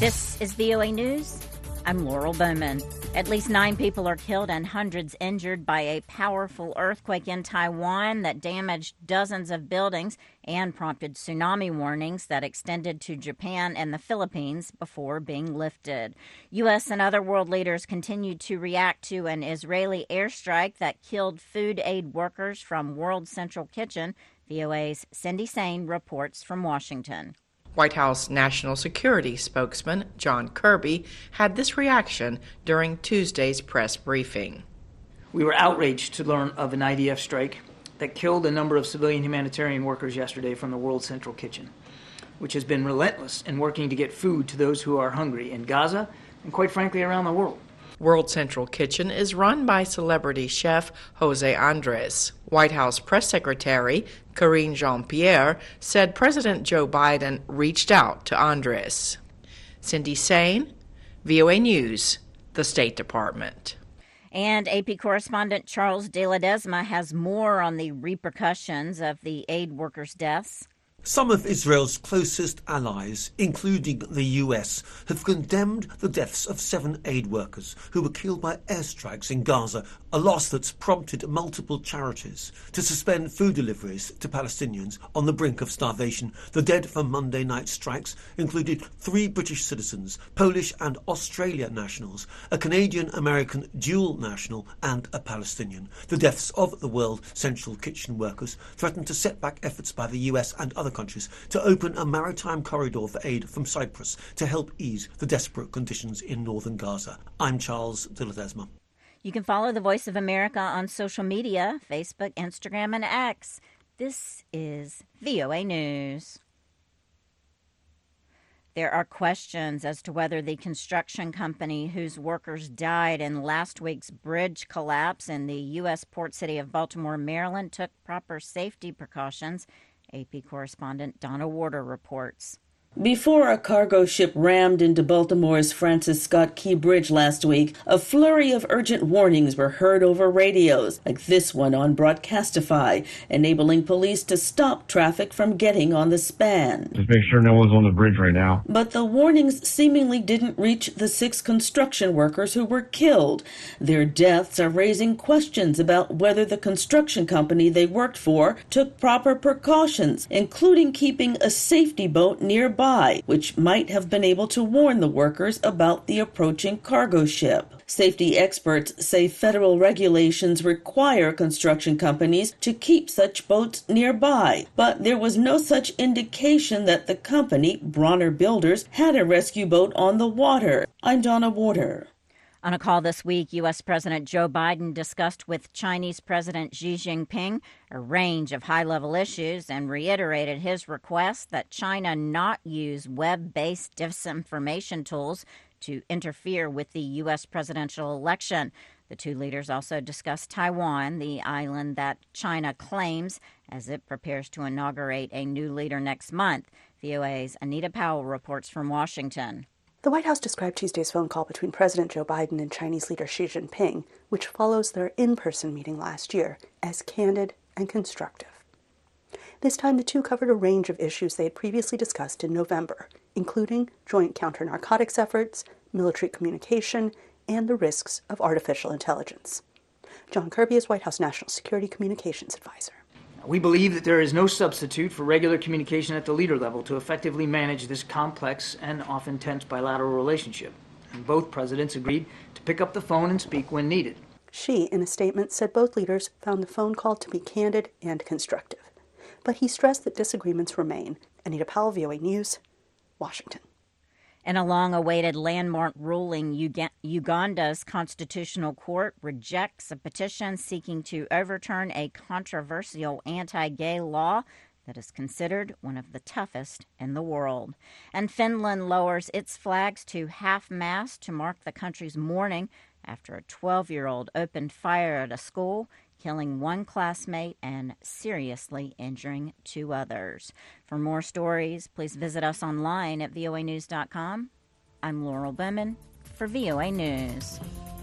This is VOA News. I'm Laurel Bowman. At least 9 people are killed and hundreds injured by a powerful earthquake in Taiwan that damaged dozens of buildings and prompted tsunami warnings that extended to Japan and the Philippines before being lifted. U.S. and other world leaders continued to react to an Israeli airstrike that killed food aid workers from World Central Kitchen. VOA's Cindy Sain reports from Washington. White House National Security spokesman John Kirby had this reaction during Tuesday's press briefing. We were outraged to learn of an IDF strike that killed a number of civilian humanitarian workers yesterday from the World Central Kitchen, which has been relentless in working to get food to those who are hungry in Gaza and, quite frankly, around the world. World Central Kitchen is run by celebrity chef Jose Andres. White House Press Secretary Karine Jean-Pierre said President Joe Biden reached out to Andres. Cindy Sain, VOA News, the State Department. And AP correspondent Charles De Ledesma has more on the repercussions of the aid workers' deaths. Some of Israel's closest allies, including the US, have condemned the deaths of 7 aid workers who were killed by airstrikes in Gaza, a loss that's prompted multiple charities to suspend food deliveries to Palestinians on the brink of starvation. The dead from Monday night strikes included 3 British citizens, Polish and Australian nationals, a Canadian-American dual national and a Palestinian. The deaths of the World Central Kitchen workers threaten to set back efforts by the US and other countries to open a maritime corridor for aid from Cyprus to help ease the desperate conditions in northern Gaza. I'm Charles De Ledesma. You can follow the Voice of America on social media, Facebook, Instagram, and X. This is VOA News. There are questions as to whether the construction company whose workers died in last week's bridge collapse in the U.S. port city of Baltimore, Maryland, took proper safety precautions. AP correspondent Donna Warder reports. Before a cargo ship rammed into Baltimore's Francis Scott Key Bridge last week, a flurry of urgent warnings were heard over radios, like this one on Broadcastify, enabling police to stop traffic from getting on the span. Just make sure no one's on the bridge right now. But the warnings seemingly didn't reach the 6 construction workers who were killed. Their deaths are raising questions about whether the construction company they worked for took proper precautions, including keeping a safety boat nearby, which might have been able to warn the workers about the approaching cargo ship. Safety experts say federal regulations require construction companies to keep such boats nearby, but there was no such indication that the company, Bronner Builders, had a rescue boat on the water. I'm Donna Warder. On a call this week, U.S. President Joe Biden discussed with Chinese President Xi Jinping a range of high-level issues and reiterated his request that China not use web-based disinformation tools to interfere with the U.S. presidential election. The two leaders also discussed Taiwan, the island that China claims as it prepares to inaugurate a new leader next month. VOA's Anita Powell reports from Washington. The White House described Tuesday's phone call between President Joe Biden and Chinese leader Xi Jinping, which follows their in-person meeting last year, as candid and constructive. This time, the two covered a range of issues they had previously discussed in November, including joint counter-narcotics efforts, military communication, and the risks of artificial intelligence. John Kirby is White House National Security Communications Advisor. We believe that there is no substitute for regular communication at the leader level to effectively manage this complex and often tense bilateral relationship. And both presidents agreed to pick up the phone and speak when needed. Xi, in a statement, said both leaders found the phone call to be candid and constructive. But he stressed that disagreements remain. Anita Powell, VOA News, Washington. In a long-awaited landmark ruling, Uganda's constitutional court rejects a petition seeking to overturn a controversial anti-gay law that is considered one of the toughest in the world. And Finland lowers its flags to half-mast to mark the country's mourning after a 12-year-old opened fire at a school, killing 1 classmate and seriously injuring 2 others. For more stories, please visit us online at voanews.com. I'm Laurel Bowman for VOA News.